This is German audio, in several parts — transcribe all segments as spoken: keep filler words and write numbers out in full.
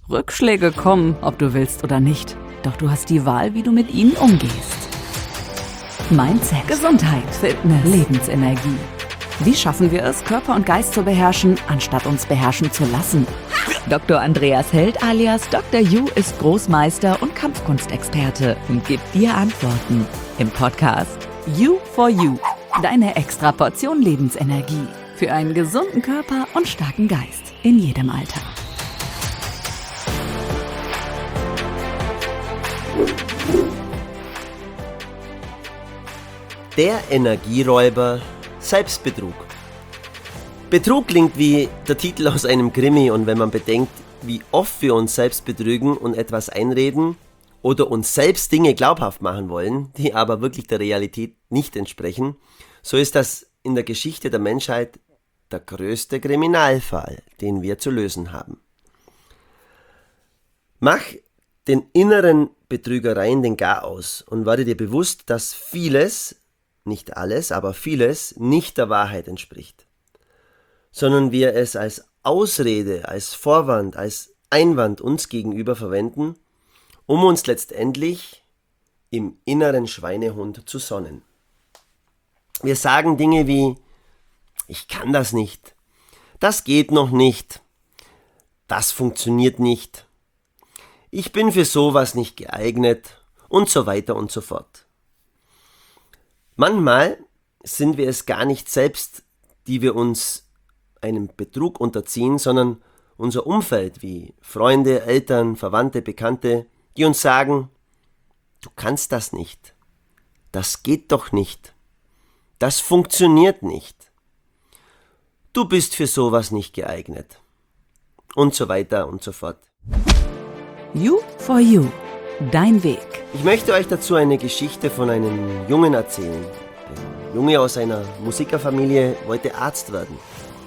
Rückschläge kommen, ob du willst oder nicht. Doch du hast die Wahl, wie du mit ihnen umgehst. Mindset, Gesundheit, Fitness, Lebensenergie. Wie schaffen wir es, Körper und Geist zu beherrschen, anstatt uns beherrschen zu lassen? Doktor Andreas Held alias Doktor Yu ist Großmeister und Kampfkunstexperte und gibt dir Antworten im Podcast You for You. Deine extra Portion Lebensenergie für einen gesunden Körper und starken Geist in jedem Alter. Der Energieräuber Selbstbetrug. Betrug klingt wie der Titel aus einem Krimi, und wenn man bedenkt, wie oft wir uns selbst betrügen und etwas einreden oder uns selbst Dinge glaubhaft machen wollen, die aber wirklich der Realität nicht entsprechen, so ist das in der Geschichte der Menschheit der größte Kriminalfall, den wir zu lösen haben. Mach den inneren Betrügereien den Garaus und werde dir bewusst, dass vieles, nicht alles, aber vieles nicht der Wahrheit entspricht, sondern wir es als Ausrede, als Vorwand, als Einwand uns gegenüber verwenden, um uns letztendlich im inneren Schweinehund zu sonnen. Wir sagen Dinge wie: Ich kann das nicht, das geht noch nicht, das funktioniert nicht, ich bin für sowas nicht geeignet und so weiter und so fort. Manchmal sind wir es gar nicht selbst, die wir uns einem Betrug unterziehen, sondern unser Umfeld wie Freunde, Eltern, Verwandte, Bekannte, die uns sagen: Du kannst das nicht, das geht doch nicht, das funktioniert nicht, du bist für sowas nicht geeignet und so weiter und so fort. You for You, dein Weg. Ich möchte euch dazu eine Geschichte von einem Jungen erzählen. Ein Junge aus einer Musikerfamilie wollte Arzt werden.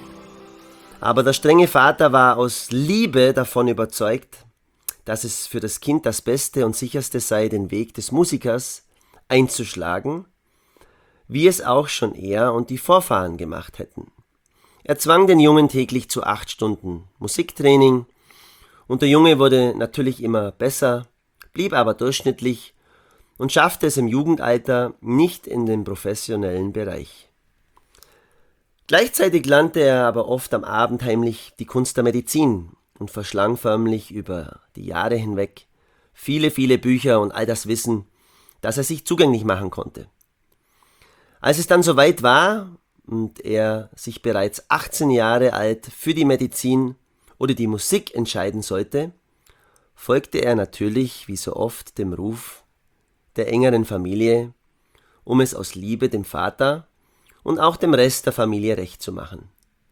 Aber der strenge Vater war aus Liebe davon überzeugt, dass es für das Kind das Beste und Sicherste sei, den Weg des Musikers einzuschlagen, wie es auch schon er und die Vorfahren gemacht hätten. Er zwang den Jungen täglich zu acht Stunden Musiktraining, und der Junge wurde natürlich immer besser, blieb aber durchschnittlich und schaffte es im Jugendalter nicht in den professionellen Bereich. Gleichzeitig lernte er aber oft am Abend heimlich die Kunst der Medizin und verschlang förmlich über die Jahre hinweg viele, viele Bücher und all das Wissen, das er sich zugänglich machen konnte. Als es dann soweit war und er sich bereits achtzehn Jahre alt für die Medizin oder die Musik entscheiden sollte, folgte er natürlich, wie so oft, dem Ruf der engeren Familie, um es aus Liebe dem Vater und auch dem Rest der Familie recht zu machen.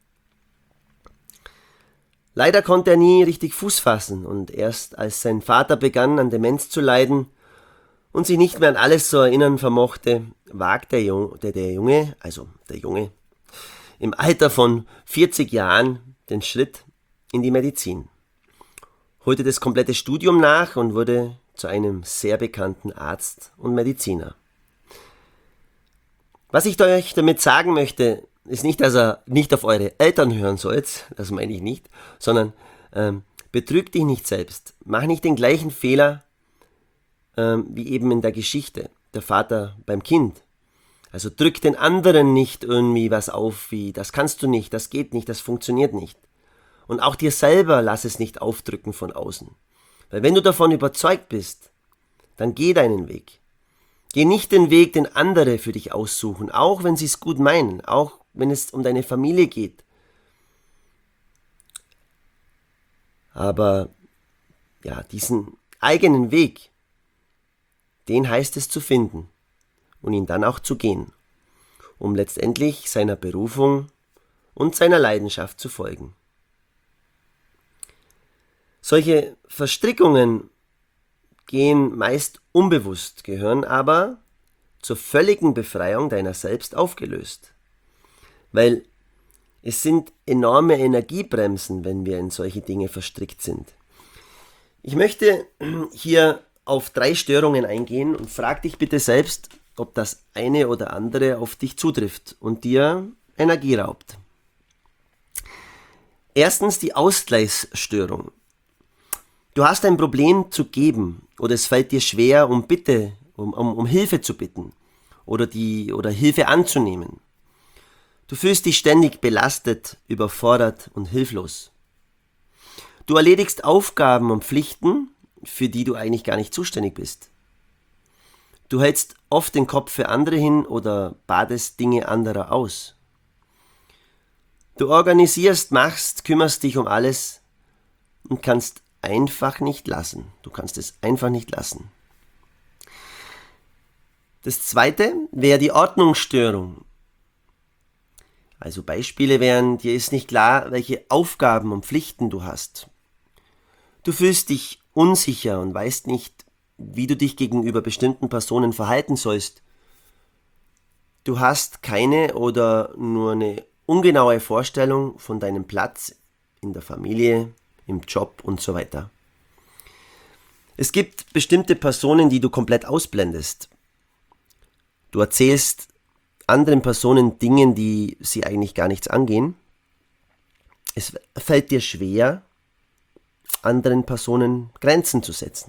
Leider konnte er nie richtig Fuß fassen, und erst als sein Vater begann, an Demenz zu leiden und sich nicht mehr an alles zu erinnern vermochte, wagte der Junge, der Junge, also der Junge, im Alter von vierzig Jahren den Schritt in die Medizin, holte das komplette Studium nach und wurde zu einem sehr bekannten Arzt und Mediziner. Was ich euch damit sagen möchte, ist nicht, dass ihr nicht auf eure Eltern hören sollt, das meine ich nicht, sondern ähm, betrüg dich nicht selbst. Mach nicht den gleichen Fehler ähm, wie eben in der Geschichte, der Vater beim Kind. Also drück den anderen nicht irgendwie was auf, wie das kannst du nicht, das geht nicht, das funktioniert nicht. Und auch dir selber lass es nicht aufdrücken von außen. Weil wenn du davon überzeugt bist, dann geh deinen Weg. Geh nicht den Weg, den andere für dich aussuchen, auch wenn sie es gut meinen, auch wenn es um deine Familie geht. Aber ja, diesen eigenen Weg, den heißt es zu finden und ihn dann auch zu gehen, um letztendlich seiner Berufung und seiner Leidenschaft zu folgen. Solche Verstrickungen gehen meist unbewusst, gehören aber zur völligen Befreiung deiner selbst aufgelöst. Weil es sind enorme Energiebremsen, wenn wir in solche Dinge verstrickt sind. Ich möchte hier auf drei Störungen eingehen und frag dich bitte selbst, ob das eine oder andere auf dich zutrifft und dir Energie raubt. Erstens die Ausgleichsstörung. Du hast ein Problem zu geben oder es fällt dir schwer, um Bitte, um, um, um Hilfe zu bitten oder, die, oder Hilfe anzunehmen. Du fühlst dich ständig belastet, überfordert und hilflos. Du erledigst Aufgaben und Pflichten, für die du eigentlich gar nicht zuständig bist. Du hältst oft den Kopf für andere hin oder badest Dinge anderer aus. Du organisierst, machst, kümmerst dich um alles und kannst einfach nicht lassen. Du kannst es einfach nicht lassen. Das zweite wäre die Ordnungsstörung. Also Beispiele wären, dir ist nicht klar, welche Aufgaben und Pflichten du hast. Du fühlst dich unsicher und weißt nicht, wie du dich gegenüber bestimmten Personen verhalten sollst. Du hast keine oder nur eine ungenaue Vorstellung von deinem Platz in der Familie, im Job und so weiter. Es gibt bestimmte Personen, die du komplett ausblendest. Du erzählst anderen Personen Dinge, die sie eigentlich gar nichts angehen. Es fällt dir schwer, anderen Personen Grenzen zu setzen.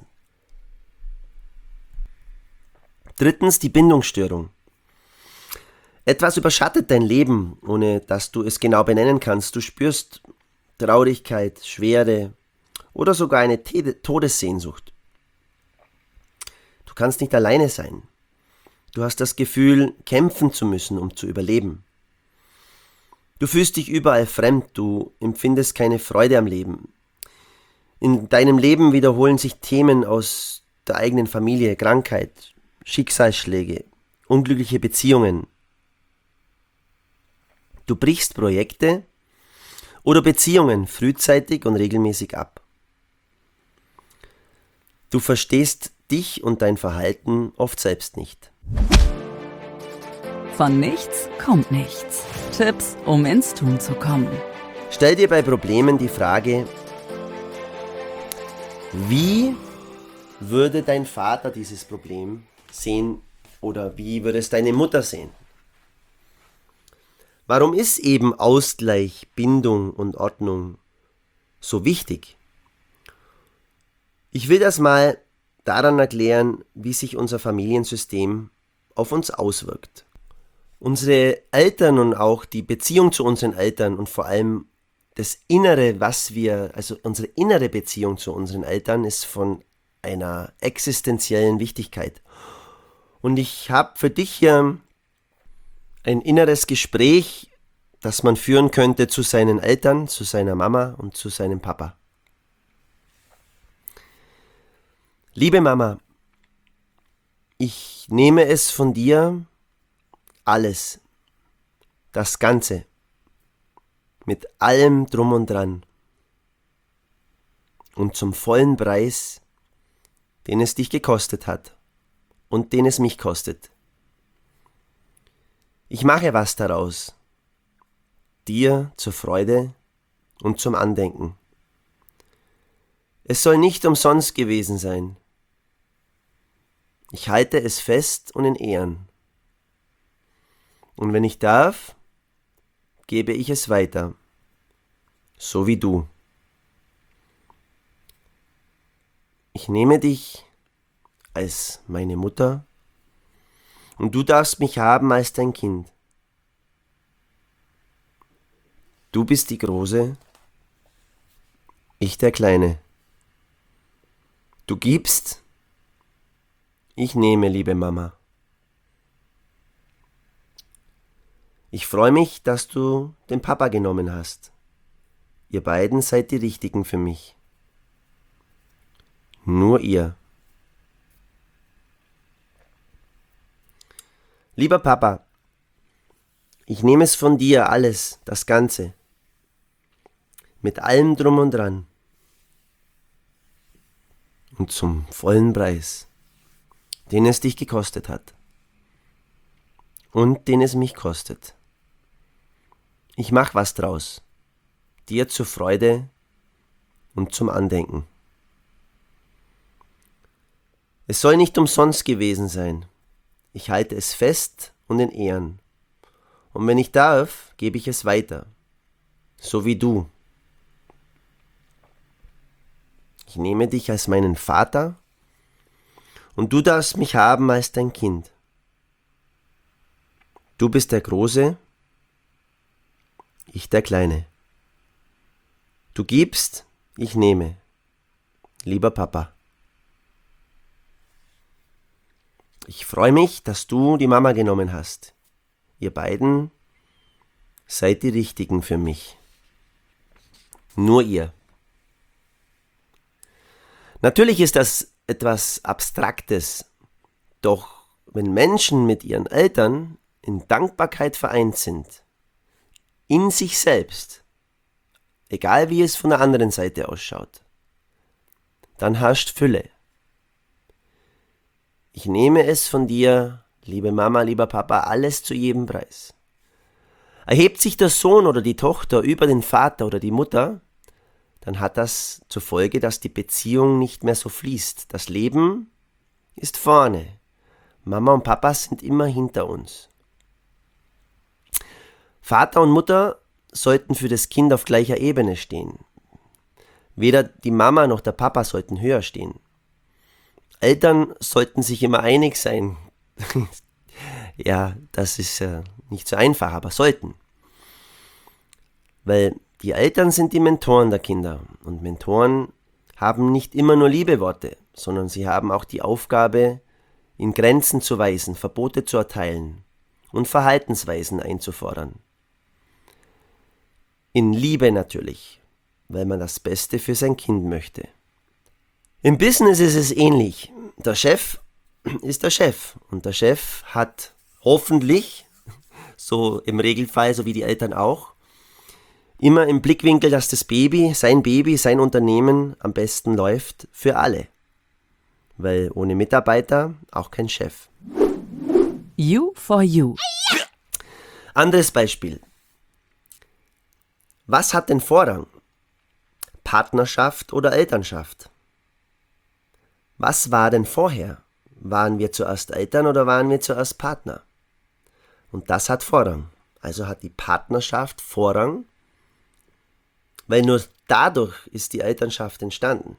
Drittens, die Bindungsstörung. Etwas überschattet dein Leben, ohne dass du es genau benennen kannst. Du spürst Traurigkeit, Schwere oder sogar eine Todessehnsucht. Du kannst nicht alleine sein. Du hast das Gefühl, kämpfen zu müssen, um zu überleben. Du fühlst dich überall fremd, du empfindest keine Freude am Leben. In deinem Leben wiederholen sich Themen aus der eigenen Familie, Krankheit, Schicksalsschläge, unglückliche Beziehungen. Du brichst Projekte oder Beziehungen frühzeitig und regelmäßig ab. Du verstehst dich und dein Verhalten oft selbst nicht. Von nichts kommt nichts. Tipps, um ins Tun zu kommen. Stell dir bei Problemen die Frage, wie würde dein Vater dieses Problem sehen oder wie würde es deine Mutter sehen? Warum ist eben Ausgleich, Bindung und Ordnung so wichtig? Ich will das mal daran erklären, wie sich unser Familiensystem auf uns auswirkt. Unsere Eltern und auch die Beziehung zu unseren Eltern und vor allem das Innere, was wir, also unsere innere Beziehung zu unseren Eltern ist von einer existenziellen Wichtigkeit. Und ich habe für dich hier ein inneres Gespräch, das man führen könnte zu seinen Eltern, zu seiner Mama und zu seinem Papa. Liebe Mama, ich nehme es von dir, alles, das Ganze, mit allem drum und dran und zum vollen Preis, den es dich gekostet hat und den es mich kostet. Ich mache was daraus, dir zur Freude und zum Andenken. Es soll nicht umsonst gewesen sein. Ich halte es fest und in Ehren. Und wenn ich darf, gebe ich es weiter, so wie du. Ich nehme dich als meine Mutter und du darfst mich haben als dein Kind. Du bist die Große, ich der Kleine. Du gibst, ich nehme, liebe Mama. Ich freue mich, dass du den Papa genommen hast. Ihr beiden seid die Richtigen für mich. Nur ihr. Lieber Papa, ich nehme es von dir alles, das Ganze, mit allem drum und dran und zum vollen Preis, den es dich gekostet hat und den es mich kostet. Ich mach was draus, dir zur Freude und zum Andenken. Es soll nicht umsonst gewesen sein. Ich halte es fest und in Ehren. Und wenn ich darf, gebe ich es weiter. So wie du. Ich Ich nehme dich als meinen Vater und du darfst mich haben als dein Kind. Du bist der Große, ich der Kleine. Du gibst, ich nehme. Lieber Papa. Ich freue mich, dass du die Mama genommen hast. Ihr beiden seid die Richtigen für mich. Nur ihr. Natürlich ist das etwas Abstraktes, doch wenn Menschen mit ihren Eltern in Dankbarkeit vereint sind, in sich selbst, egal wie es von der anderen Seite ausschaut, dann herrscht Fülle. Ich nehme es von dir, liebe Mama, lieber Papa, alles zu jedem Preis. Erhebt sich der Sohn oder die Tochter über den Vater oder die Mutter, dann hat das zur Folge, dass die Beziehung nicht mehr so fließt. Das Leben ist vorne. Mama und Papa sind immer hinter uns. Vater und Mutter sollten für das Kind auf gleicher Ebene stehen. Weder die Mama noch der Papa sollten höher stehen. Eltern sollten sich immer einig sein. Ja, das ist äh, nicht so einfach, aber sollten. Weil die Eltern sind die Mentoren der Kinder und Mentoren haben nicht immer nur Liebeworte, sondern sie haben auch die Aufgabe, in Grenzen zu weisen, Verbote zu erteilen und Verhaltensweisen einzufordern. In Liebe natürlich, weil man das Beste für sein Kind möchte. Im Business ist es ähnlich. Der Chef ist der Chef und der Chef hat hoffentlich, so im Regelfall, so wie die Eltern auch, immer im Blickwinkel, dass das Baby, sein Baby, sein Unternehmen am besten läuft für alle. Weil ohne Mitarbeiter auch kein Chef. You for you. Anderes Beispiel. Was hat denn Vorrang? Partnerschaft oder Elternschaft? Was war denn vorher? Waren wir zuerst Eltern oder waren wir zuerst Partner? Und das hat Vorrang. Also hat die Partnerschaft Vorrang, weil nur dadurch ist die Elternschaft entstanden.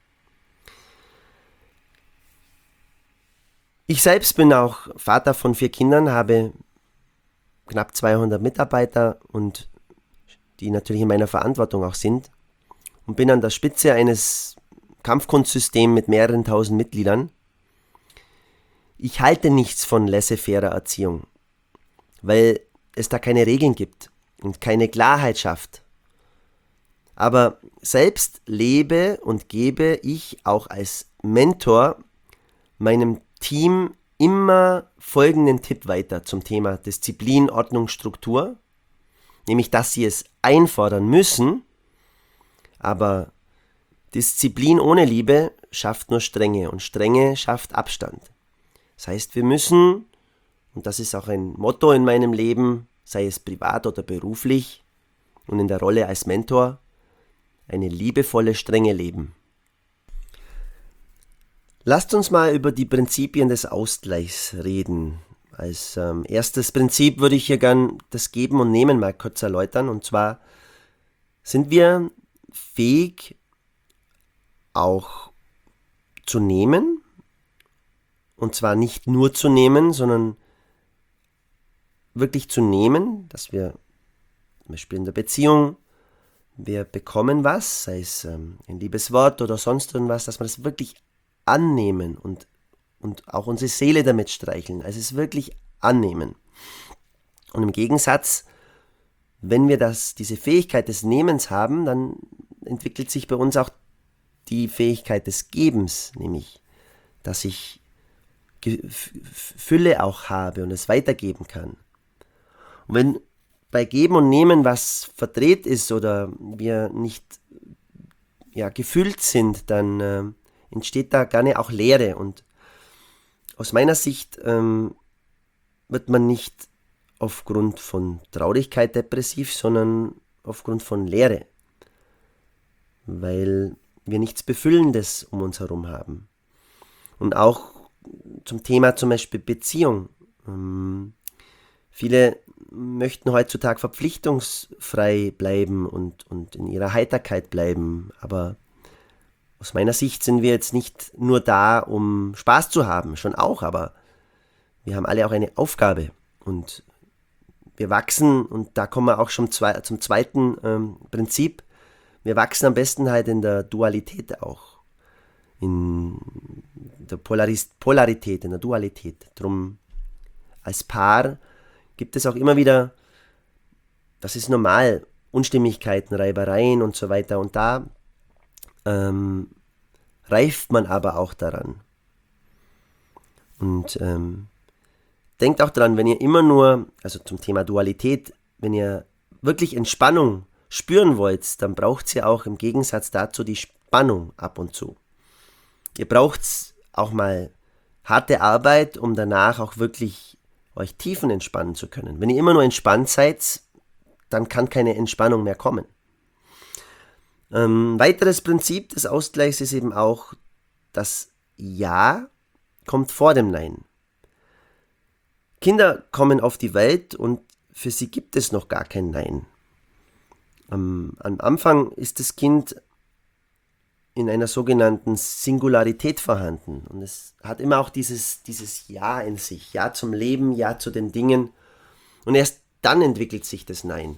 Ich selbst bin auch Vater von vier Kindern, habe knapp zweihundert Mitarbeiter und die natürlich in meiner Verantwortung auch sind und bin an der Spitze eines Kampfkunstsystems mit mehreren tausend Mitgliedern. Ich halte nichts von laissez-faire Erziehung, weil es da keine Regeln gibt und keine Klarheit schafft. Aber selbst lebe und gebe ich auch als Mentor meinem Team immer folgenden Tipp weiter zum Thema Disziplin, Ordnung, Struktur. Nämlich, dass sie es einfordern müssen, aber Disziplin ohne Liebe schafft nur Strenge und Strenge schafft Abstand. Das heißt, wir müssen, und das ist auch ein Motto in meinem Leben, sei es privat oder beruflich und in der Rolle als Mentor, eine liebevolle Strenge leben. Lasst uns mal über die Prinzipien des Ausgleichs reden. Als ähm, erstes Prinzip würde ich hier gern das Geben und Nehmen mal kurz erläutern. Und zwar sind wir fähig, auch zu nehmen. Und zwar nicht nur zu nehmen, sondern wirklich zu nehmen, dass wir zum Beispiel in der Beziehung, wir bekommen was, sei es ähm, ein liebes Wort oder sonst irgendwas, dass wir das wirklich annehmen und, und auch unsere Seele damit streicheln. Also es wirklich annehmen. Und im Gegensatz, wenn wir das, diese Fähigkeit des Nehmens haben, dann entwickelt sich bei uns auch die Fähigkeit des Gebens, nämlich, dass ich Ge- F- Fülle auch habe und es weitergeben kann. Und wenn bei Geben und Nehmen was verdreht ist oder wir nicht ja, gefüllt sind, dann äh, entsteht da gerne auch Leere. Und aus meiner Sicht ähm, wird man nicht aufgrund von Traurigkeit depressiv, sondern aufgrund von Leere, weil wir nichts Befüllendes um uns herum haben. Und auch zum Thema zum Beispiel Beziehung. Ähm, viele möchten heutzutage verpflichtungsfrei bleiben und, und in ihrer Heiterkeit bleiben, aber Aus meiner Sicht sind wir jetzt nicht nur da, um Spaß zu haben, schon auch, aber wir haben alle auch eine Aufgabe und wir wachsen, und da kommen wir auch schon zwei, zum zweiten ähm, Prinzip, wir wachsen am besten halt in der Dualität auch, in der Polaris- Polarität, in der Dualität. Drum als Paar gibt es auch immer wieder, das ist normal, Unstimmigkeiten, Reibereien und so weiter, und da ähm, reift man aber auch daran. Und ähm, denkt auch daran, wenn ihr immer nur, also zum Thema Dualität, wenn ihr wirklich Entspannung spüren wollt, dann braucht ihr auch im Gegensatz dazu die Spannung ab und zu. Ihr braucht auch mal harte Arbeit, um danach auch wirklich euch tiefen entspannen zu können. Wenn ihr immer nur entspannt seid, dann kann keine Entspannung mehr kommen. Ähm, weiteres Prinzip des Ausgleichs ist eben auch, das Ja kommt vor dem Nein. Kinder kommen auf die Welt und für sie gibt es noch gar kein Nein. Am, am Anfang ist das Kind in einer sogenannten Singularität vorhanden und es hat immer auch dieses, dieses Ja in sich, Ja zum Leben, Ja zu den Dingen, und erst dann entwickelt sich das Nein.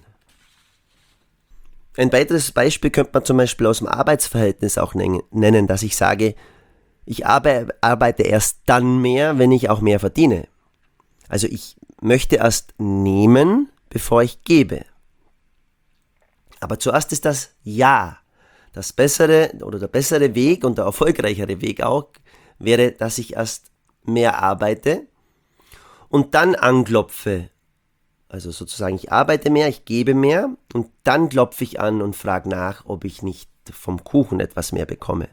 Ein weiteres Beispiel könnte man zum Beispiel aus dem Arbeitsverhältnis auch nennen, dass ich sage, ich arbeite erst dann mehr, wenn ich auch mehr verdiene. Also ich möchte erst nehmen, bevor ich gebe. Aber zuerst ist das Ja. Das bessere oder der bessere Weg und der erfolgreichere Weg auch wäre, dass ich erst mehr arbeite und dann anklopfe. Also sozusagen, ich arbeite mehr, ich gebe mehr und dann klopfe ich an und frage nach, ob ich nicht vom Kuchen etwas mehr bekomme.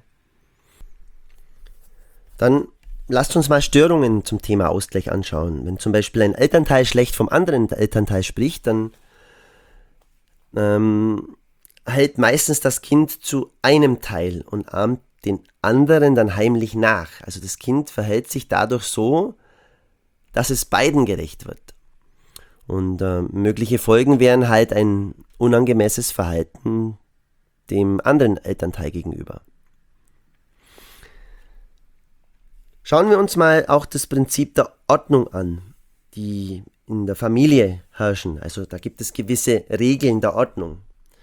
Dann lasst uns mal Störungen zum Thema Ausgleich anschauen. Wenn zum Beispiel ein Elternteil schlecht vom anderen Elternteil spricht, dann ähm, hält meistens das Kind zu einem Teil und ahmt den anderen dann heimlich nach. Also das Kind verhält sich dadurch so, dass es beiden gerecht wird. Und äh, mögliche Folgen wären halt ein unangemessenes Verhalten dem anderen Elternteil gegenüber. Schauen wir uns mal auch das Prinzip der Ordnung an, die in der Familie herrschen. Also da gibt es gewisse Regeln der Ordnung.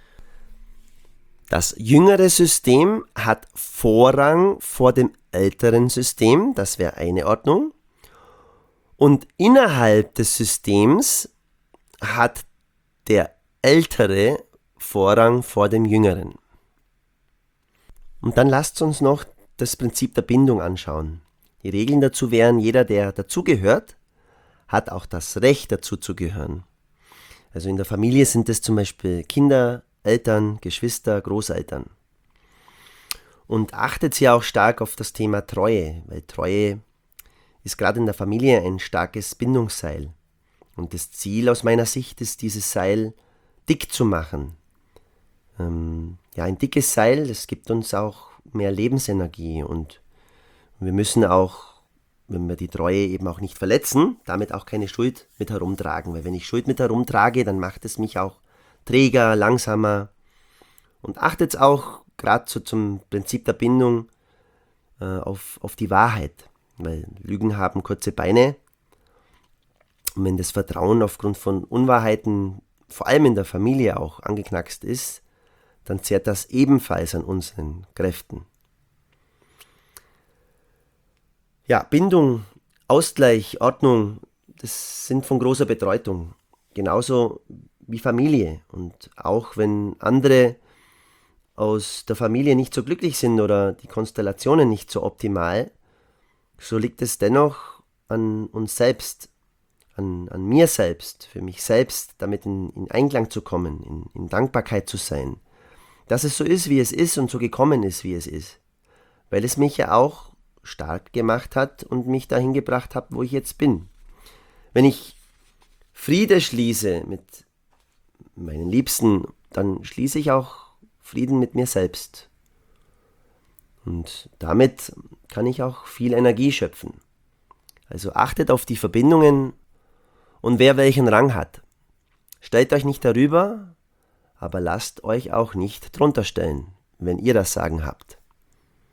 Das jüngere System hat Vorrang vor dem älteren System, das wäre eine Ordnung. Und innerhalb des Systems hat der Ältere Vorrang vor dem Jüngeren. Und dann lasst uns noch das Prinzip der Bindung anschauen. Die Regeln dazu wären, jeder, der dazugehört, hat auch das Recht dazu zu gehören. Also in der Familie sind es zum Beispiel Kinder, Eltern, Geschwister, Großeltern. Und achtet hier auch stark auf das Thema Treue, weil Treue ist gerade in der Familie ein starkes Bindungsseil. Und das Ziel aus meiner Sicht ist, dieses Seil dick zu machen. Ähm, ja, ein dickes Seil, das gibt uns auch mehr Lebensenergie und wir müssen auch, wenn wir die Treue eben auch nicht verletzen, damit auch keine Schuld mit herumtragen. Weil wenn ich Schuld mit herumtrage, dann macht es mich auch träger, langsamer. Und achtet auch gerade so zum Prinzip der Bindung äh, auf, auf die Wahrheit. Weil Lügen haben kurze Beine. Und wenn das Vertrauen aufgrund von Unwahrheiten, vor allem in der Familie auch, angeknackst ist, dann zehrt das ebenfalls an unseren Kräften. Ja, Bindung, Ausgleich, Ordnung, das sind von großer Bedeutung. Genauso wie Familie. Und auch wenn andere aus der Familie nicht so glücklich sind oder die Konstellationen nicht so optimal, so liegt es dennoch an uns selbst, an, an mir selbst, für mich selbst, damit in, in Einklang zu kommen, in, in Dankbarkeit zu sein. Dass es so ist, wie es ist und so gekommen ist, wie es ist. Weil es mich ja auch stark gemacht hat und mich dahin gebracht hat, wo ich jetzt bin. Wenn ich Friede schließe mit meinen Liebsten, dann schließe ich auch Frieden mit mir selbst. Und damit kann ich auch viel Energie schöpfen. Also achtet auf die Verbindungen und wer welchen Rang hat. Stellt euch nicht darüber, aber lasst euch auch nicht drunter stellen, wenn ihr das Sagen habt.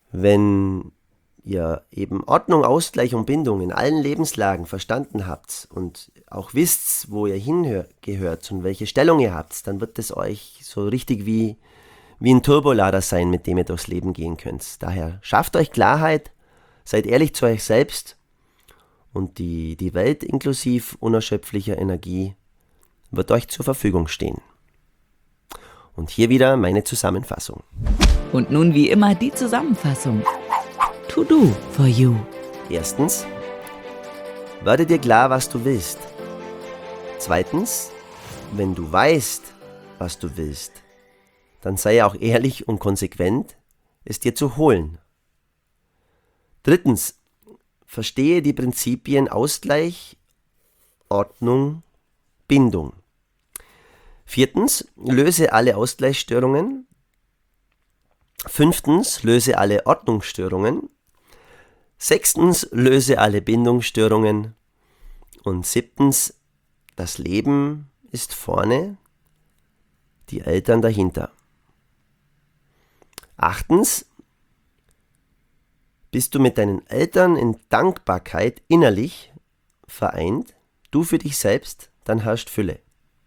Wenn ihr eben Ordnung, Ausgleich und Bindung in allen Lebenslagen verstanden habt und auch wisst, wo ihr hingehört und welche Stellung ihr habt, dann wird es euch so richtig wie, wie ein Turbolader sein, mit dem ihr durchs Leben gehen könnt. Daher schafft euch Klarheit, seid ehrlich zu euch selbst und die, die Welt inklusive unerschöpflicher Energie wird euch zur Verfügung stehen. Und hier wieder meine Zusammenfassung. Und nun wie immer die Zusammenfassung. To do for you. Erstens, werde dir klar, was du willst. Zweitens, wenn du weißt, was du willst, dann sei auch ehrlich und konsequent, es dir zu holen. Drittens, verstehe die Prinzipien Ausgleich, Ordnung, Bindung. Viertens, löse alle Ausgleichsstörungen. Fünftens, löse alle Ordnungsstörungen. Sechstens, löse alle Bindungsstörungen. Und siebtens, das Leben ist vorne, die Eltern dahinter. Achtens, bist du mit deinen Eltern in Dankbarkeit innerlich vereint, du für dich selbst, dann herrscht Fülle.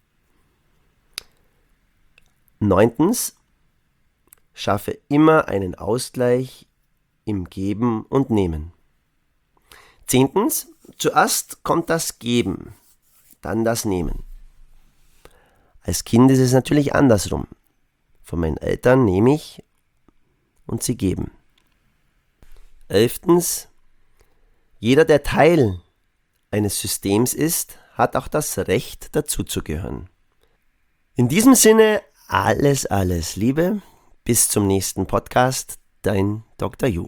Neuntens, schaffe immer einen Ausgleich im Geben und Nehmen. Zehntens, zuerst kommt das Geben, dann das Nehmen. Als Kind ist es natürlich andersrum. Von meinen Eltern nehme ich und sie geben. Elftens, jeder, der Teil eines Systems ist, hat auch das Recht, dazuzugehören. In diesem Sinne, alles, alles Liebe. Bis zum nächsten Podcast. Dein Doktor Ju.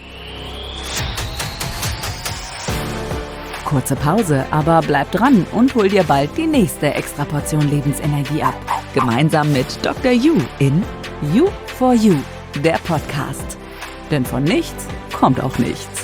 Kurze Pause, aber bleib dran und hol dir bald die nächste Extraportion Lebensenergie ab. Gemeinsam mit Doktor Ju in You for You, der Podcast. Denn von nichts kommt auch nichts.